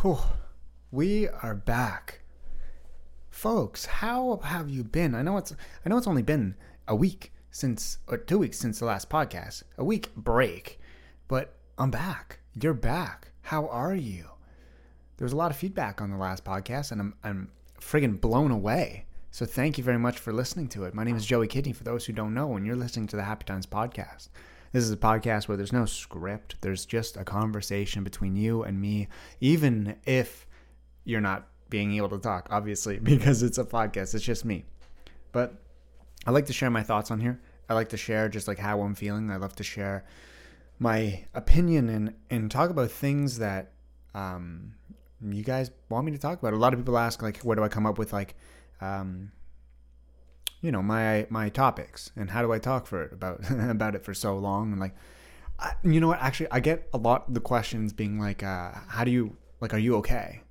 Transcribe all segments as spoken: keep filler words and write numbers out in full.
Whew. We are back. Folks, how have you been? I know it's I know it's only been a week since or two weeks since the last podcast. A week break. But I'm back. You're back. How are you? There was a lot of feedback on the last podcast and I'm I'm friggin' blown away. So thank you very much for listening to it. My name is Joey Kidney, for those who don't know, and you're listening to the Happy Times podcast. This is a podcast where there's no script. There's just a conversation between you and me, even if you're not being able to talk, obviously, because it's a podcast. It's just me. But I like to share my thoughts on here. I like to share just like how I'm feeling. I love to share my opinion and, and talk about things that um, you guys want me to talk about. A lot of people ask, like, where do I come up with, like, um, you know, my my topics, and how do I talk for it about about it for so long? And like, I, you know what? Actually, I get a lot of the questions being like, uh, how do you like? Are you okay?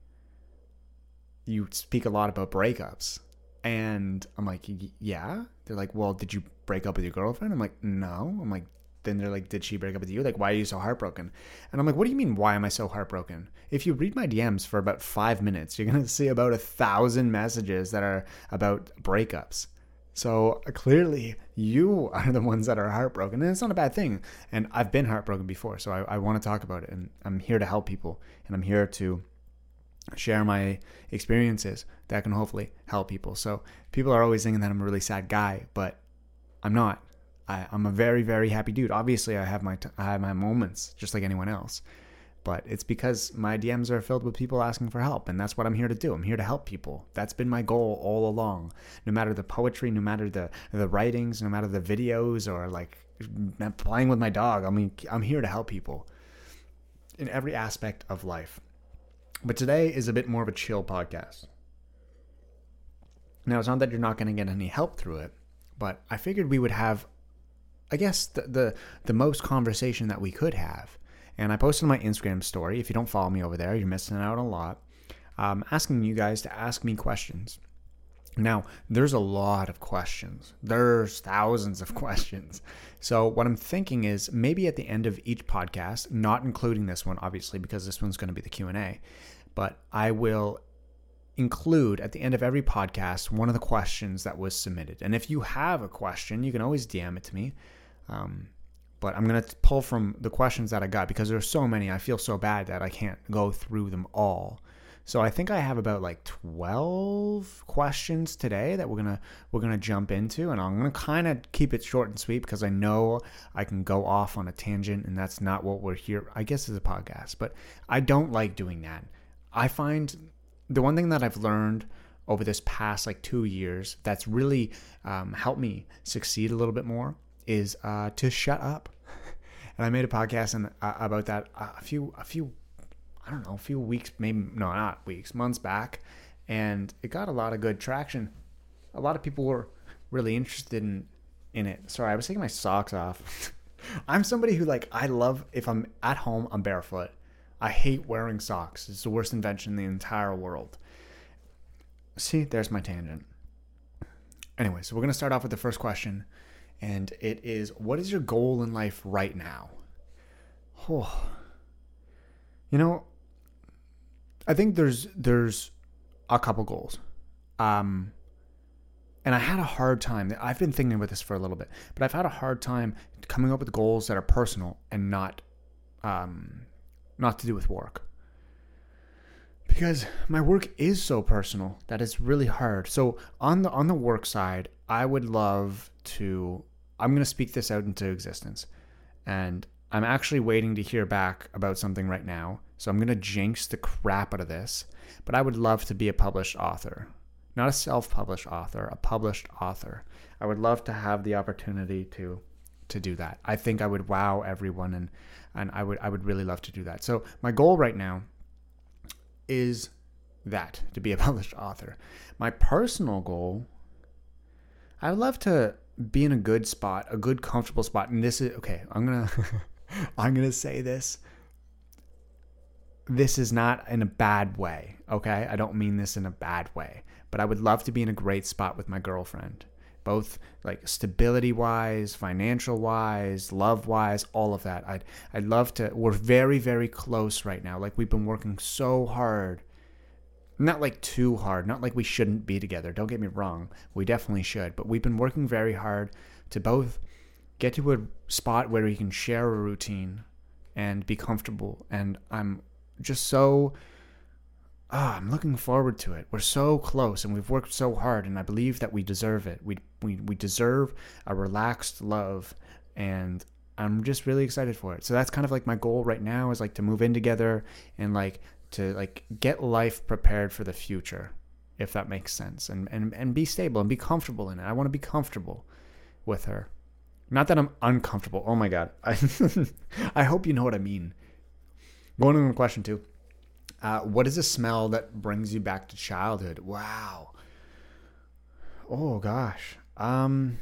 You speak a lot about breakups, and I'm like, yeah. They're like, well, did you break up with your girlfriend? I'm like, no. I'm like, then they're like, did she break up with you? Like, why are you so heartbroken? And I'm like, what do you mean, why am I so heartbroken? If you read my D Ms for about five minutes, you're gonna see about a thousand messages that are about breakups. So clearly you are the ones that are heartbroken, and it's not a bad thing. And I've been heartbroken before, so I, I want to talk about it, and I'm here to help people, and I'm here to share my experiences that can hopefully help people. So people are always thinking that I'm a really sad guy, but I'm not. I, I'm a very, very happy dude. Obviously, I have my t- I have my moments just like anyone else. But it's because my D Ms are filled with people asking for help, and that's what I'm here to do. I'm here to help people. That's been my goal all along. No matter the poetry, no matter the the writings, no matter the videos, or like playing with my dog. I mean, I'm here to help people in every aspect of life. But today is a bit more of a chill podcast. Now, it's not that you're not going to get any help through it, but I figured we would have, I guess, the the, the most conversation that we could have. And I posted my Instagram story. If you don't follow me over there, you're missing out a lot. Um, asking you guys to ask me questions. Now, there's a lot of questions. There's thousands of questions. So what I'm thinking is maybe at the end of each podcast, not including this one, obviously, because this one's going to be the Q and A, but I will include at the end of every podcast one of the questions that was submitted. And if you have a question, you can always D M it to me. Um, But I'm going to pull from the questions that I got because there's so many. I feel so bad that I can't go through them all. So I think I have about like twelve questions today that we're going to we're going to jump into, and I'm going to kind of keep it short and sweet because I know I can go off on a tangent, and that's not what we're here. I guess it's a podcast, but I don't like doing that. I find the one thing that I've learned over this past like two years that's really um, helped me succeed a little bit more is uh, to shut up. And I made a podcast and, uh, about that a few, a few, I don't know, a few weeks, maybe, no, not weeks, months back. And it got a lot of good traction. A lot of people were really interested in, in it. Sorry, I was taking my socks off. I'm somebody who, like, I love, if I'm at home, I'm barefoot. I hate wearing socks. It's the worst invention in the entire world. See, there's my tangent. Anyway, so we're going to start off with the first question. And it is, what is your goal in life right now? Oh. You know, I think there's there's a couple goals. Um, and I had a hard time. I've been thinking about this for a little bit, but I've had a hard time coming up with goals that are personal and not um, not to do with work. Because my work is so personal that it's really hard. So on the on the work side, I would love to, I'm going to speak this out into existence. And I'm actually waiting to hear back about something right now. So I'm going to jinx the crap out of this. But I would love to be a published author. Not a self-published author, a published author. I would love to have the opportunity to to do that. I think I would wow everyone, and and I would I would really love to do that. So my goal right now is that, to be a published author. My personal goal, I would love to be in a good spot, a good comfortable spot. And this is, okay, I'm going to, I'm going to say this. This is not in a bad way, okay? I don't mean this in a bad way, but I would love to be in a great spot with my girlfriend. both like stability wise, financial wise, love wise, all of that. I'd, I'd love to, we're very, very close right now. Like we've been working so hard, not like too hard, not like we shouldn't be together. Don't get me wrong. We definitely should, but we've been working very hard to both get to a spot where we can share a routine and be comfortable. And I'm just so, ah, I'm looking forward to it. We're so close and we've worked so hard, and I believe that we deserve it. We we we deserve a relaxed love, and I'm just really excited for it. So that's kind of like my goal right now, is like to move in together and like to like get life prepared for the future, if that makes sense, and and and be stable and be comfortable in it. I want to be comfortable with her. Not that I'm uncomfortable. Oh my God. I, I hope you know what I mean. Going on to question two. Uh, what is a smell that brings you back to childhood? Wow. Oh gosh. Um,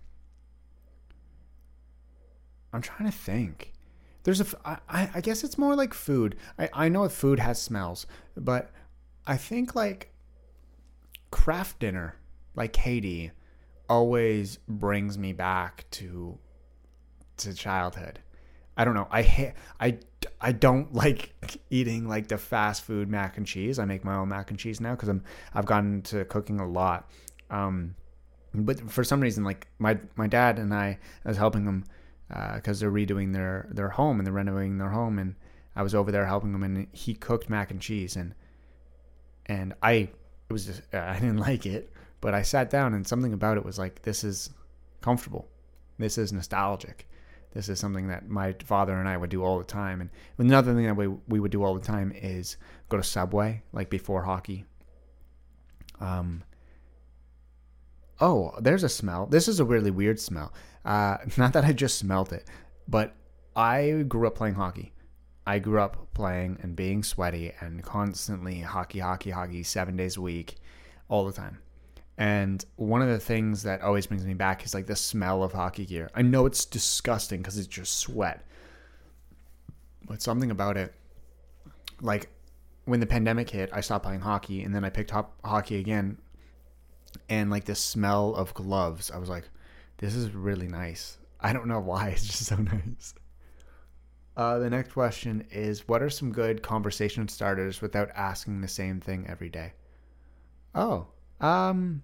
I'm trying to think. There's a, I, I guess it's more like food. I, I know food has smells, but I think like craft dinner, like Katie, always brings me back to, to childhood. I don't know. I ha- I, I don't like eating like the fast food mac and cheese. I make my own mac and cheese now because I'm I've gotten into cooking a lot. Um, but for some reason, like my my dad and I, I was helping them because uh, they're redoing their their home and they're renovating their home, and I was over there helping them, and he cooked mac and cheese, and and I it was just uh, I didn't like it, but I sat down and something about it was like, this is comfortable, this is nostalgic. This is something that my father and I would do all the time. And another thing that we we would do all the time is go to Subway, like before hockey. Um. Oh, there's a smell. This is a really weird smell. Uh, not that I just smelled it, but I grew up playing hockey. I grew up playing and being sweaty and constantly hockey, hockey, hockey, seven days a week, all the time. And one of the things that always brings me back is like the smell of hockey gear. I know it's disgusting because it's just sweat, but something about it, like when the pandemic hit, I stopped playing hockey, and then I picked up hockey again, and like the smell of gloves, I was like, this is really nice. I don't know why, it's just so nice. Uh, the next question is, what are some good conversation starters without asking the same thing every day? Oh, um...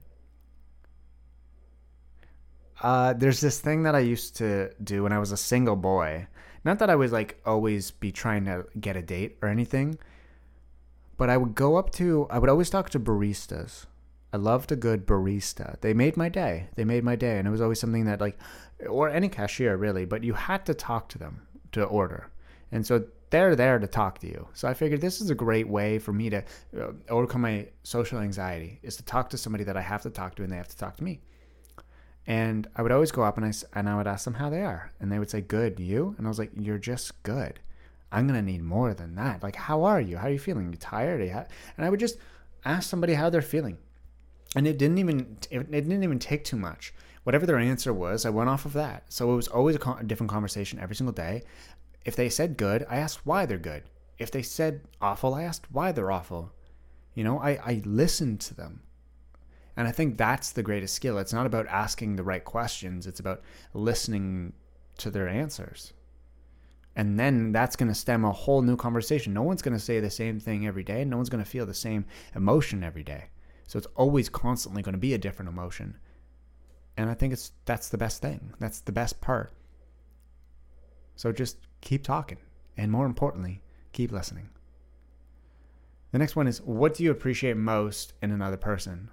Uh, there's this thing that I used to do when I was a single boy. Not that I would like always be trying to get a date or anything, but I would go up to, I would always talk to baristas. I loved a good barista. They made my day. They made my day. And it was always something that like, or any cashier really, but you had to talk to them to order. And so they're there to talk to you. So I figured this is a great way for me to uh, overcome my social anxiety, is to talk to somebody that I have to talk to and they have to talk to me. And I would always go up and I, and I would ask them how they are. And they would say, good, you? And I was like, you're just good. I'm going to need more than that. Like, how are you? How are you feeling? Are you tired? Are you ha-? And I would just ask somebody how they're feeling. And it didn't even it didn't even take too much. Whatever their answer was, I went off of that. So it was always a, con- a different conversation every single day. If they said good, I asked why they're good. If they said awful, I asked why they're awful. You know, I, I listened to them. And I think that's the greatest skill. It's not about asking the right questions. It's about listening to their answers. And then that's going to stem a whole new conversation. No one's going to say the same thing every day. No one's going to feel the same emotion every day. So it's always constantly going to be a different emotion. And I think it's that's the best thing. That's the best part. So just keep talking. And more importantly, keep listening. The next one is, what do you appreciate most in another person?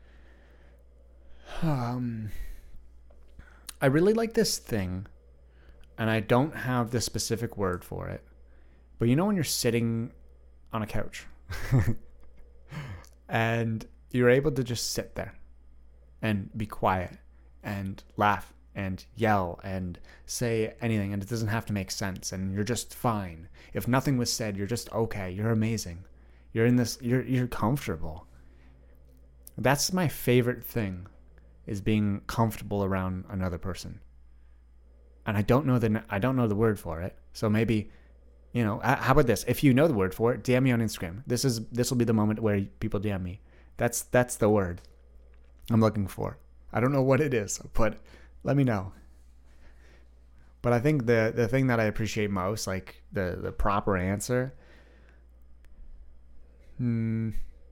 Um, I really like this thing, and I don't have the specific word for it, but you know when you're sitting on a couch and you're able to just sit there and be quiet and laugh and yell and say anything, and it doesn't have to make sense, and you're just fine. If nothing was said, you're just okay. You're amazing. You're in this, you're you're comfortable. That's my favorite thing, is being comfortable around another person. And I don't know the I don't know the word for it. So maybe, you know, how about this? If you know the word for it, D M me on Instagram. This is this will be the moment where people D M me. That's that's the word I'm looking for. I don't know what it is, but let me know. But I think the the thing that I appreciate most, like the, the proper answer, hmm,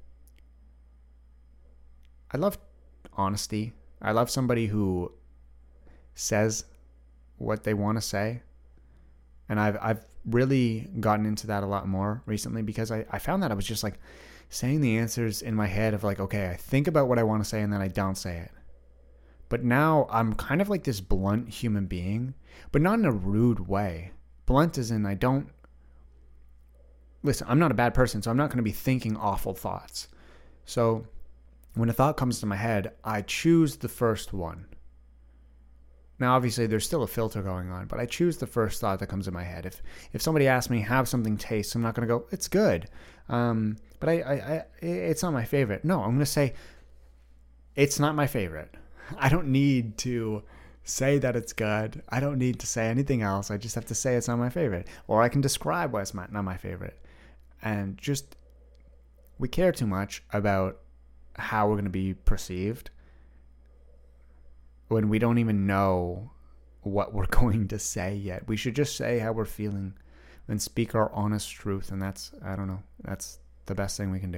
I love honesty. I love somebody who says what they want to say. And I've I've really gotten into that a lot more recently because I, I found that I was just like saying the answers in my head of like, okay, I think about what I want to say and then I don't say it. But now I'm kind of like this blunt human being, but not in a rude way. Blunt as in I don't... Listen, I'm not a bad person, so I'm not going to be thinking awful thoughts. So when a thought comes to my head, I choose the first one. Now, obviously, there's still a filter going on, but I choose the first thought that comes in my head. If if somebody asks me how something tastes, I'm not going to go, it's good. Um, but I, I, I, it's not my favorite. No, I'm going to say, it's not my favorite. I don't need to say that it's good. I don't need to say anything else. I just have to say it's not my favorite. Or I can describe why it's not my favorite. And just, we care too much about how we're going to be perceived when we don't even know what we're going to say yet. We should just say how we're feeling and speak our honest truth. And that's, I don't know, that's the best thing we can do.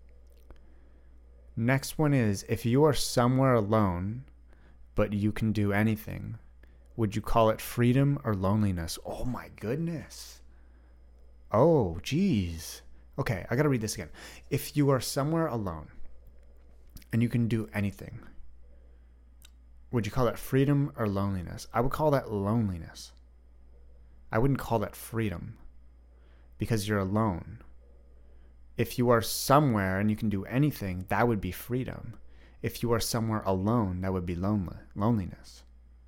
Next one is, if you are somewhere alone, but you can do anything, would you call it freedom or loneliness? Oh my goodness. Oh, geez. Okay, I got to read this again. If you are somewhere alone and you can do anything, would you call that freedom or loneliness? I would call that loneliness. I wouldn't call that freedom because you're alone. If you are somewhere and you can do anything, that would be freedom. If you are somewhere alone, that would be lonely, loneliness.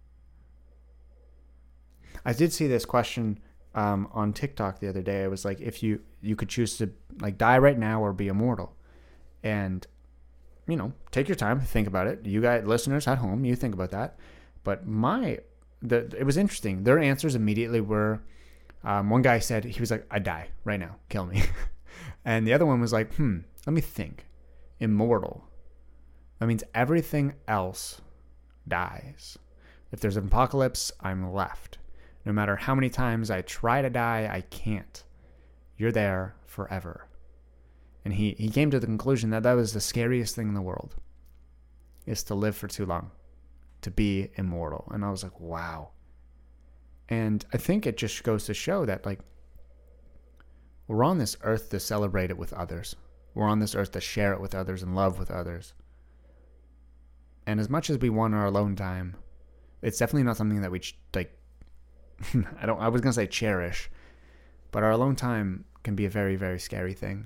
I did see this question um, on TikTok the other day. It was like, if you, you could choose to like die right now or be immortal. And, you know, take your time, think about it. You guys, listeners at home, you think about that. But my, the it was interesting. Their answers immediately were, um, one guy said, he was like, I die right now, kill me. And the other one was like, hmm, let me think. Immortal. That means everything else dies. If there's an apocalypse, I'm left. No matter how many times I try to die, I can't. You're there forever. And he, he came to the conclusion that that was the scariest thing in the world, is to live for too long, to be immortal. And I was like, wow. And I think it just goes to show that, like, we're on this earth to celebrate it with others. We're on this earth to share it with others and love with others. And as much as we want our alone time, it's definitely not something that we, like, I don't, I was going to say cherish, but our alone time can be a very, very scary thing.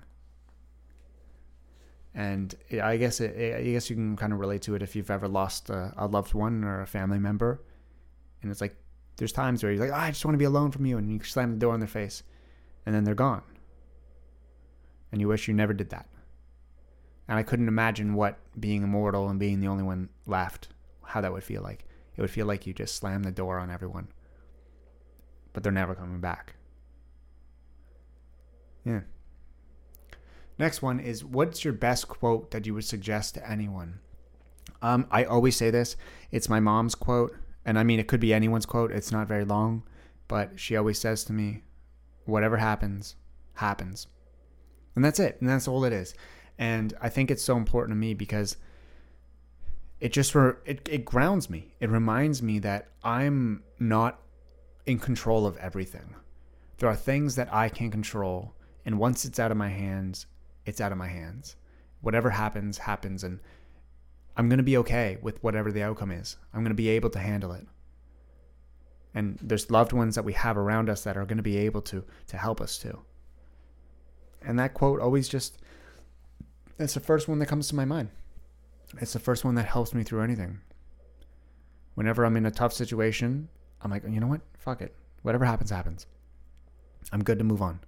And I guess it, I guess you can kind of relate to it if you've ever lost a, a loved one or a family member. And it's like, there's times where you're like, oh, I just want to be alone from you. And you slam the door in their face and then they're gone. And you wish you never did that. And I couldn't imagine what being immortal and being the only one left, how that would feel like. It would feel like you just slammed the door on everyone. But they're never coming back. Yeah. Next one is, what's your best quote that you would suggest to anyone? Um, I always say this. It's my mom's quote. And I mean, it could be anyone's quote. It's not very long. But she always says to me, whatever happens, happens. And that's it. And that's all it is. And I think it's so important to me because it just, re- it, it grounds me. It reminds me that I'm not in control of everything. There are things that I can control. And once it's out of my hands, it's out of my hands. Whatever happens, happens. And I'm going to be okay with whatever the outcome is. I'm going to be able to handle it. And there's loved ones that we have around us that are going to be able to, to help us too. And that quote always just, it's the first one that comes to my mind. It's the first one that helps me through anything. Whenever I'm in a tough situation, I'm like, you know what? Fuck it. Whatever happens, happens. I'm good to move on.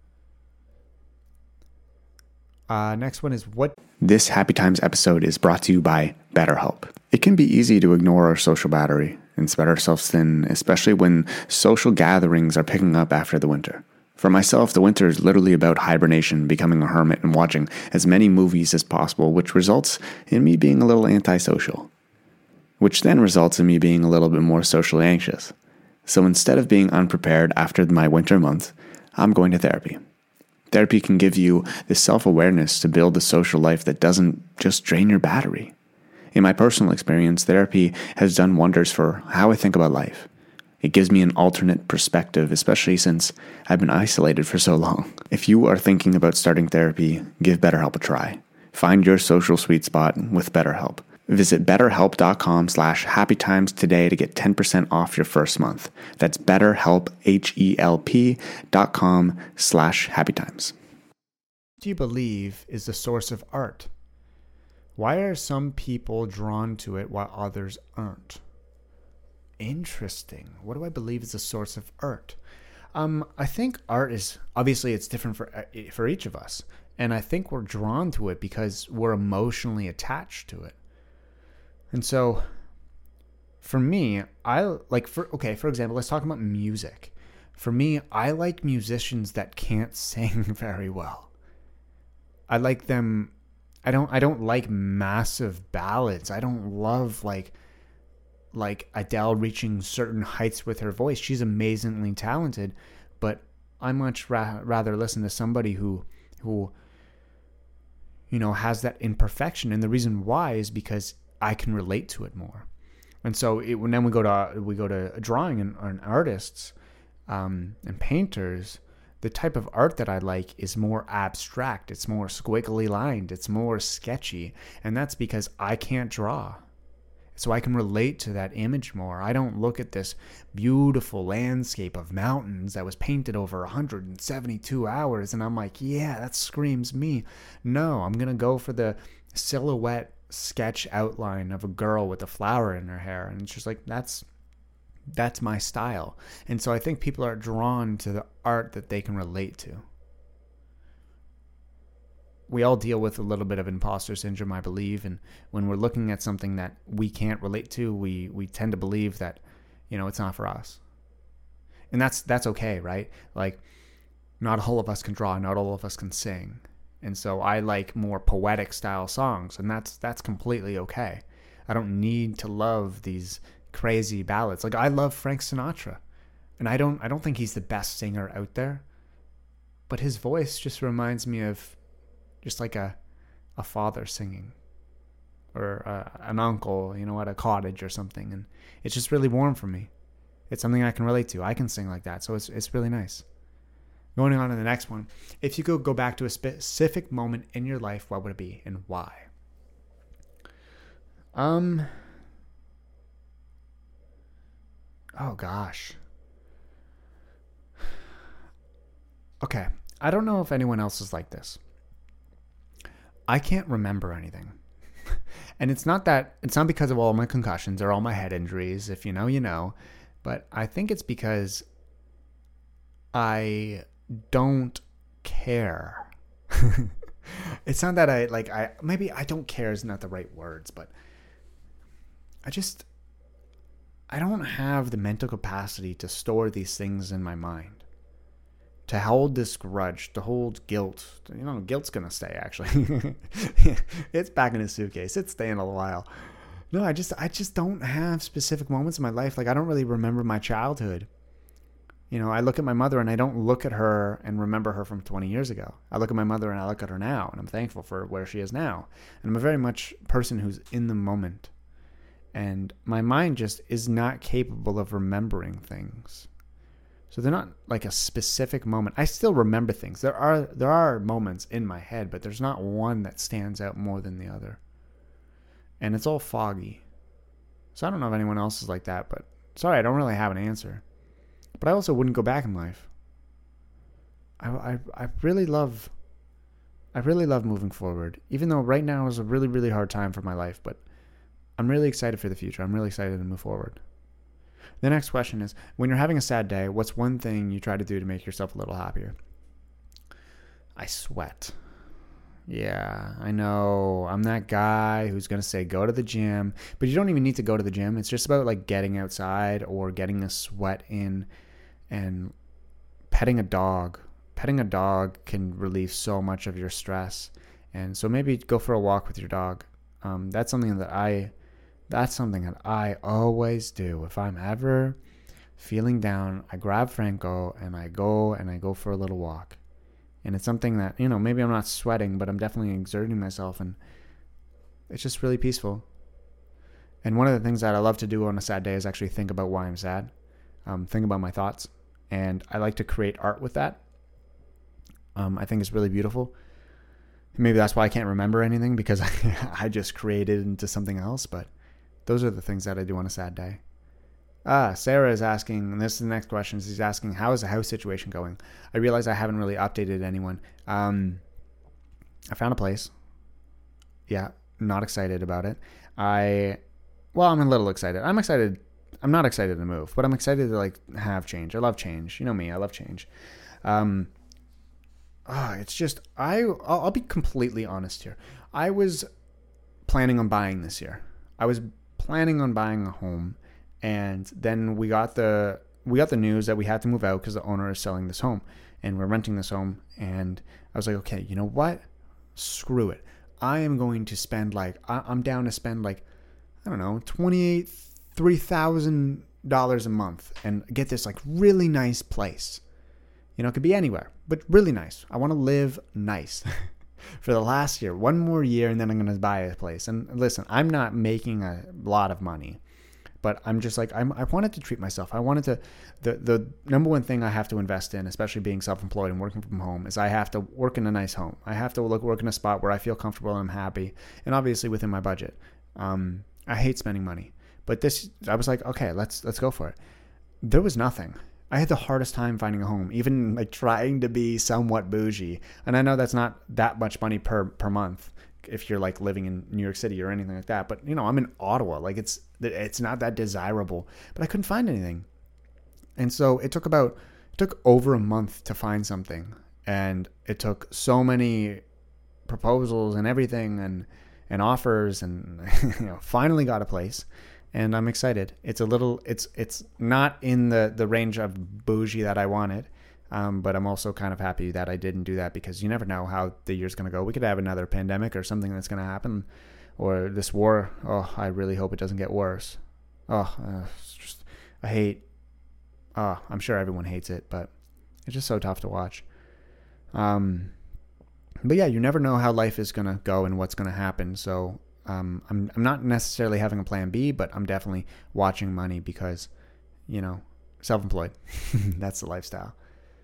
Uh, next one is what... This Happy Times episode is brought to you by BetterHelp. It can be easy to ignore our social battery and spread ourselves thin, especially when social gatherings are picking up after the winter. For myself, the winter is literally about hibernation, becoming a hermit, and watching as many movies as possible, which results in me being a little antisocial. which then results in me being a little bit more socially anxious. So instead of being unprepared after my winter months, I'm going to therapy. Therapy can give you the self-awareness to build a social life that doesn't just drain your battery. In my personal experience, therapy has done wonders for how I think about life. It gives me an alternate perspective, especially since I've been isolated for so long. If you are thinking about starting therapy, give BetterHelp a try. Find your social sweet spot with BetterHelp. Visit betterhelp.com slash happytimes today to get ten percent off your first month. That's betterhelp, H-E-L-P dot com slash happytimes. Do you believe is the source of art? Why are some people drawn to it while others aren't? Interesting. What do I believe is the source of art? Um, I think art is, obviously it's different for for each of us. And I think we're drawn to it because we're emotionally attached to it. And so for me, I like, for okay, for example, let's talk about music. For me, I like musicians that can't sing very well. I like them, I don't I don't like massive ballads. I don't love like like Adele reaching certain heights with her voice. She's amazingly talented, but I much ra- rather listen to somebody who who you know has that imperfection, and the reason why is because I can relate to it more. And so it, when then we go to we go to drawing and, and artists um, and painters, the type of art that I like is more abstract. It's more squiggly lined. It's more sketchy, and that's because I can't draw. So I can relate to that image more. I don't look at this beautiful landscape of mountains that was painted over one hundred seventy-two hours and I'm like, yeah, that screams me. No, I'm going to go for the silhouette sketch outline of a girl with a flower in her hair. And it's just like, that's that's my style. And so I think people are drawn to the art that they can relate to. We all deal with a little bit of imposter syndrome, I believe, and when we're looking at something that we can't relate to, we we tend to believe that, you know, it's not for us. And that's that's okay, right? Like, not all of us can draw, not all of us can sing. And so I like more poetic style songs, and that's that's completely okay. I don't need to love these crazy ballads. Like, I love Frank Sinatra, and I don't I don't think he's the best singer out there, but his voice just reminds me of just like a a father singing, or uh, an uncle, you know, at a cottage or something, and it's just really warm for me. It's something I can relate to. I can sing like that, so it's it's really nice. Going on to the next one. If you could go back to a specific moment in your life, what would it be and why? Um. Oh gosh. Okay, I don't know if anyone else is like this. I can't remember anything. And it's not that, it's not because of all my concussions or all my head injuries. If you know, you know. But I think it's because I don't care. It's not that I, like, I, maybe I don't care is not the right words, but I just, I don't have the mental capacity to store these things in my mind. To hold this grudge, to hold guilt. You know, guilt's going to stay, actually. It's back in a suitcase. It's staying a while. No, I just I just don't have specific moments in my life. Like, I don't really remember my childhood. You know, I look at my mother and I don't look at her and remember her from twenty years ago. I look at my mother and I look at her now, and I'm thankful for where she is now. And I'm a very much person who's in the moment. And my mind just is not capable of remembering things. So they're not like a specific moment. I still remember things. There are there are moments in my head, but there's not one that stands out more than the other. And it's all foggy. So I don't know if anyone else is like that, but sorry, I don't really have an answer. But I also wouldn't go back in life. I, I, I really love, I really love moving forward. Even though right now is a really, really hard time for my life, but I'm really excited for the future. I'm really excited to move forward. The next question is, when you're having a sad day, what's one thing you try to do to make yourself a little happier? I sweat. Yeah, I know. I'm that guy who's going to say go to the gym, but you don't even need to go to the gym. It's just about like getting outside or getting a sweat in and petting a dog. Petting a dog can relieve so much of your stress. And so maybe go for a walk with your dog. Um, that's something that I That's something that I always do. If I'm ever feeling down, I grab Franco and I go and I go for a little walk. And it's something that, you know, maybe I'm not sweating, but I'm definitely exerting myself, and it's just really peaceful. And one of the things that I love to do on a sad day is actually think about why I'm sad, um, think about my thoughts, and I like to create art with that. Um, I think it's really beautiful. Maybe that's why I can't remember anything, because I, I just created into something else, but those are the things that I do on a sad day. Ah, Sarah is asking, and this is the next question. She's asking, how is the house situation going? I realize I haven't really updated anyone. Um, I found a place. Yeah, not excited about it. I, well, I'm a little excited. I'm excited. I'm not excited to move, but I'm excited to like have change. I love change. You know me. I love change. Um, ah, it's just, I, I'll, I'll be completely honest here. I was planning on buying this year. I was planning on buying a home. And then we got the we got the news that we had to move out because the owner is selling this home, and we're renting this home. And I was like, okay, you know what? Screw it. I am going to spend like I, I'm down to spend like I don't know twenty-eight, three thousand dollars a month and get this like really nice place. You know, it could be anywhere, but really nice. I want to live nice for the last year, one more year, and then I'm going to buy a place. And listen, I'm not making a lot of money. But I'm just like, I'm, I wanted to treat myself. I wanted to, the, the number one thing I have to invest in, especially being self-employed and working from home, is I have to work in a nice home. I have to look, work in a spot where I feel comfortable and I'm happy, and obviously within my budget. Um, I hate spending money. But this, I was like, okay, let's let's go for it. There was nothing. I had the hardest time finding a home, even like trying to be somewhat bougie. And I know that's not that much money per, per month if you're like living in New York City or anything like that. But, you know, I'm in Ottawa. Like it's, it's not that desirable, but I couldn't find anything. And so it took about, it took over a month to find something. And it took so many proposals and everything and, and offers and, you know, finally got a place. And I'm excited. It's a little, it's, it's not in the, the range of bougie that I wanted. Um, but I'm also kind of happy that I didn't do that, because you never know how the year's going to go. We could have another pandemic or something that's going to happen, or this war. Oh, I really hope it doesn't get worse. Oh, uh, it's just, I hate, oh, I'm sure everyone hates it, but it's just so tough to watch. Um, but yeah, you never know how life is going to go and what's going to happen. So um, I'm, I'm not necessarily having a plan B, but I'm definitely watching money because, you know, self-employed, that's the lifestyle.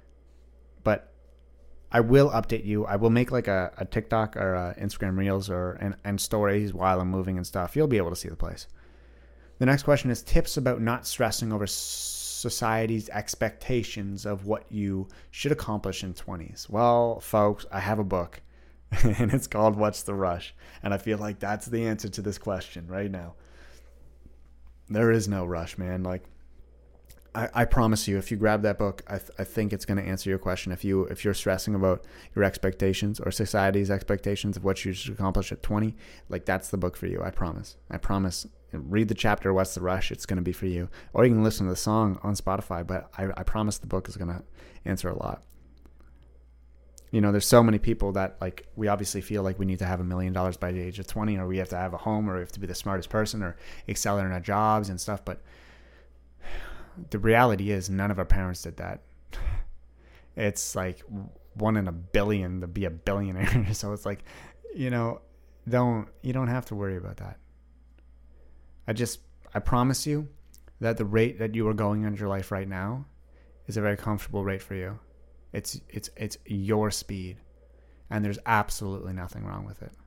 But I will update you. I will make like a, a TikTok or a Instagram Reels or and, and stories while I'm moving and stuff. You'll be able to see the place. The next question is tips about not stressing over society's expectations of what you should accomplish in twenties. Well, folks, I have a book and it's called What's the Rush? And I feel like that's the answer to this question right now. There is no rush, man. Like, I, I promise you, if you grab that book, I, th- I think it's going to answer your question. If you if you're stressing about your expectations or society's expectations of what you should accomplish at twenty, like that's the book for you. I promise. I promise. Read the chapter. What's the Rush? It's going to be for you. Or you can listen to the song on Spotify. But I, I promise the book is going to answer a lot. You know, there's so many people that like we obviously feel like we need to have a million dollars by the age of twenty, or we have to have a home, or we have to be the smartest person, or excel in our jobs and stuff. But the reality is none of our parents did that. It's like one in a billion to be a billionaire. So it's like, you know, don't, you don't have to worry about that. I just, I promise you that the rate that you are going in your life right now is a very comfortable rate for you. It's, it's, it's your speed, and there's absolutely nothing wrong with it.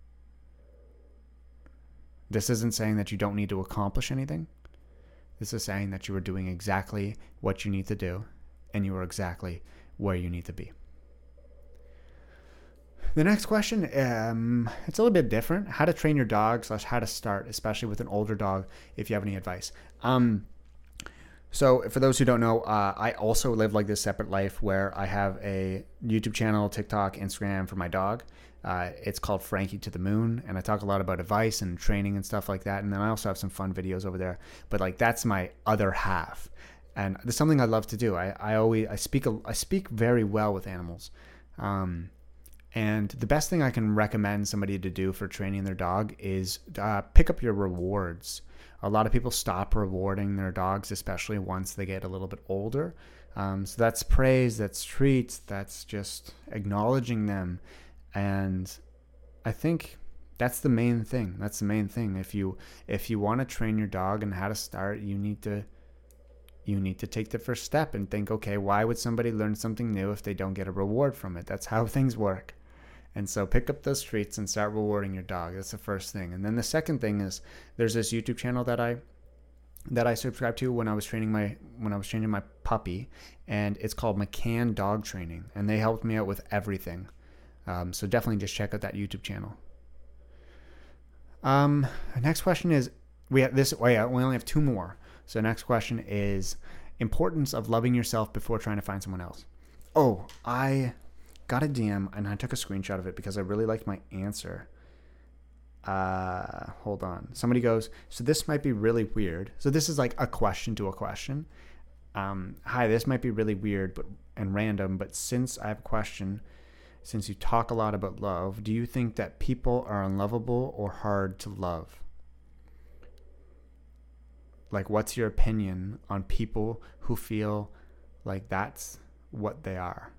This isn't saying that you don't need to accomplish anything. This is saying that you are doing exactly what you need to do, and you are exactly where you need to be. The next question, um, it's a little bit different. How to train your dog slash how to start, especially with an older dog, if you have any advice. Um, so for those who don't know, uh, I also live like this separate life where I have a YouTube channel, TikTok, Instagram for my dog. Uh, it's called Frankie to the Moon, and I talk a lot about advice and training and stuff like that. And then I also have some fun videos over there. But like that's my other half, and there's something I love to do. I, I always I speak I speak very well with animals, um, And the best thing I can recommend somebody to do for training their dog is uh, pick up your rewards. A lot of people stop rewarding their dogs, especially once they get a little bit older. Um, so that's praise, that's treats, that's just acknowledging them. And I think that's the main thing. That's the main thing. If you if you want to train your dog and how to start, you need to you need to take the first step and think, okay, why would somebody learn something new if they don't get a reward from it? That's how things work. And so pick up those treats and start rewarding your dog. That's the first thing. And then the second thing is there's this YouTube channel that I that I subscribed to when I was training my when I was training my puppy, and it's called McCann Dog Training, and they helped me out with everything. Um, so definitely just check out that YouTube channel. Um, next question is we have this. Oh yeah, we only have two more. So next question is importance of loving yourself before trying to find someone else. Oh, I got a D M and I took a screenshot of it because I really liked my answer. Uh, hold on. Somebody goes, so this might be really weird. So this is like a question to a question. Um, hi, this might be really weird but and random, but since I have a question, since you talk a lot about love, do you think that people are unlovable or hard to love? Like, what's your opinion on people who feel like that's what they are?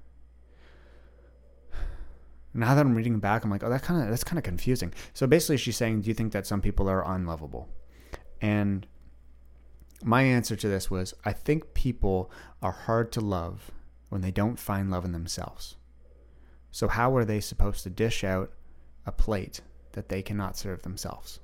Now that I'm reading back, I'm like, oh, that kind of that's kind of confusing. So basically, she's saying, do you think that some people are unlovable? And my answer to this was, I think people are hard to love when they don't find love in themselves. So how are they supposed to dish out a plate that they cannot serve themselves?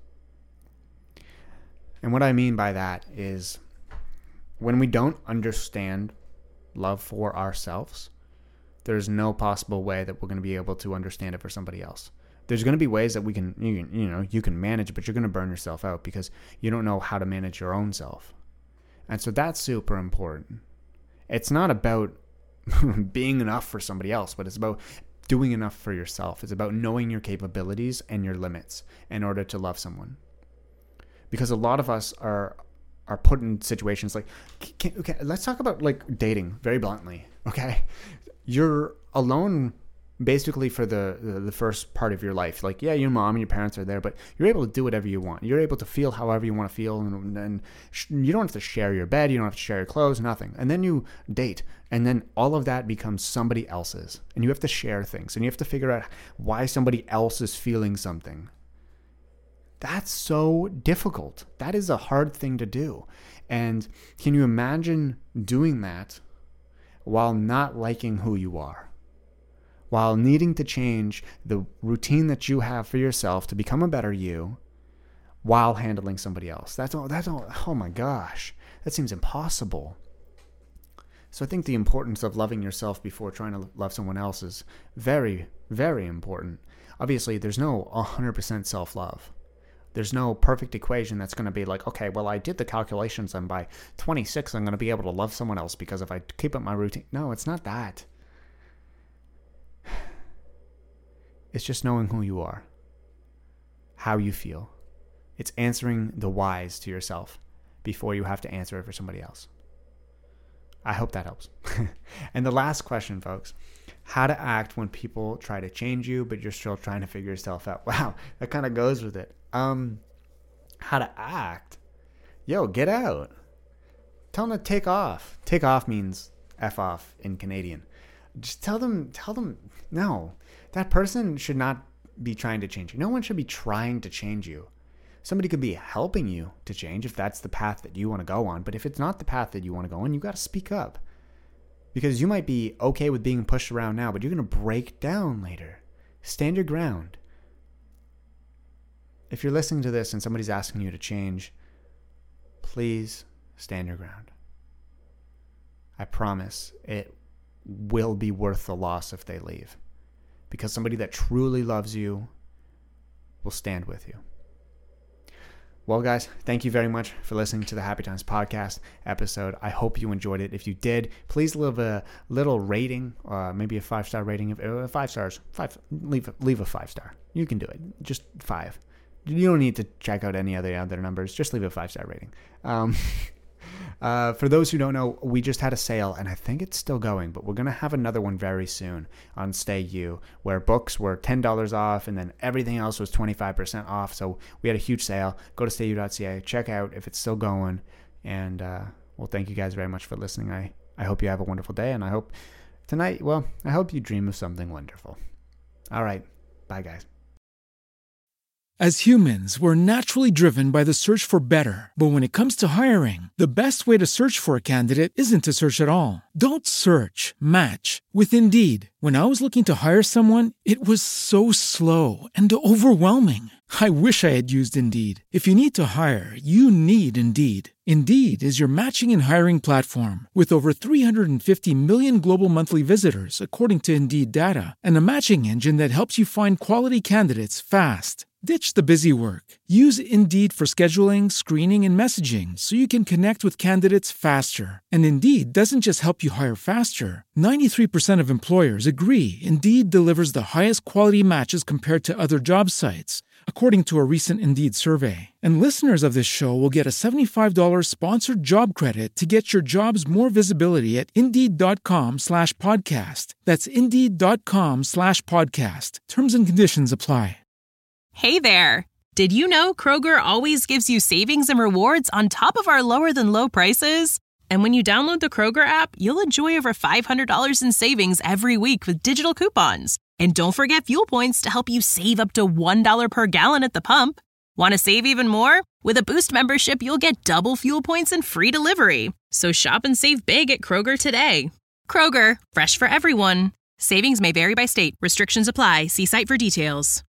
And what I mean by that is when we don't understand love for ourselves, there's no possible way that we're going to be able to understand it for somebody else. There's going to be ways that we can, you, can, you know, you can manage, but you're going to burn yourself out because you don't know how to manage your own self. And so that's super important. It's not about being enough for somebody else, but it's about doing enough for yourself. It's about knowing your capabilities and your limits in order to love someone. Because a lot of us are are put in situations like, can, okay, let's talk about like dating very bluntly. Okay, you're alone basically for the, the the first part of your life. Like, yeah, your mom and your parents are there, but you're able to do whatever you want. You're able to feel however you want to feel, and, and sh- you don't have to share your bed. You don't have to share your clothes, nothing. And then you date, and then all of that becomes somebody else's, and you have to share things, and you have to figure out why somebody else is feeling something. That's so difficult. That is a hard thing to do. And can you imagine doing that while not liking who you are? While needing to change the routine that you have for yourself to become a better you while handling somebody else. That's all, that's all, oh my gosh, that seems impossible. So I think the importance of loving yourself before trying to love someone else is very, very important. Obviously, there's no one hundred percent self-love. There's no perfect equation that's going to be like, okay, well, I did the calculations and by twenty-six, I'm going to be able to love someone else because if I keep up my routine. No, it's not that. It's just knowing who you are, how you feel. It's answering the whys to yourself before you have to answer it for somebody else. I hope that helps. And the last question, folks, how to act when people try to change you, but you're still trying to figure yourself out. Wow, that kind of goes with it. Um, how to act? Yo, get out. Tell them to take off. Take off means F off in Canadian. Just tell them, tell them, no, that person should not be trying to change you. No one should be trying to change you. Somebody could be helping you to change if that's the path that you want to go on. But if it's not the path that you want to go on, you got to speak up. Because you might be okay with being pushed around now, but you're going to break down later. Stand your ground. If you're listening to this and somebody's asking you to change, please stand your ground. I promise it will be worth the loss if they leave. Because somebody that truly loves you will stand with you. Well, guys, thank you very much for listening to the Happy Times podcast episode. I hope you enjoyed it. If you did, please leave a little rating, uh, maybe a five-star rating. If uh, five stars, five, leave leave a five star. You can do it. Just five. You don't need to check out any other other numbers. Just leave a five-star rating. Um, Uh, for those who don't know, we just had a sale, and I think it's still going, but we're going to have another one very soon on Stay U, where books were ten dollars off, and then everything else was twenty-five percent off. So we had a huge sale. Go to stay u dot c a, check out if it's still going, and uh, well, thank you guys very much for listening. I, I hope you have a wonderful day, and I hope tonight, well, I hope you dream of something wonderful. All right. Bye, guys. As humans, we're naturally driven by the search for better. But when it comes to hiring, the best way to search for a candidate isn't to search at all. Don't search, match with Indeed. When I was looking to hire someone, it was so slow and overwhelming. I wish I had used Indeed. If you need to hire, you need Indeed. Indeed is your matching and hiring platform with over three hundred fifty million global monthly visitors, according to Indeed data, and a matching engine that helps you find quality candidates fast. Ditch the busy work. Use Indeed for scheduling, screening, and messaging so you can connect with candidates faster. And Indeed doesn't just help you hire faster. ninety-three percent of employers agree Indeed delivers the highest quality matches compared to other job sites, according to a recent Indeed survey. And listeners of this show will get a seventy-five dollars sponsored job credit to get your jobs more visibility at Indeed.com slash podcast. That's Indeed.com slash podcast. Terms and conditions apply. Hey there! Did you know Kroger always gives you savings and rewards on top of our lower-than-low prices? And when you download the Kroger app, you'll enjoy over five hundred dollars in savings every week with digital coupons. And don't forget fuel points to help you save up to one dollar per gallon at the pump. Want to save even more? With a Boost membership, you'll get double fuel points and free delivery. So shop and save big at Kroger today. Kroger, fresh for everyone. Savings may vary by state. Restrictions apply. See site for details.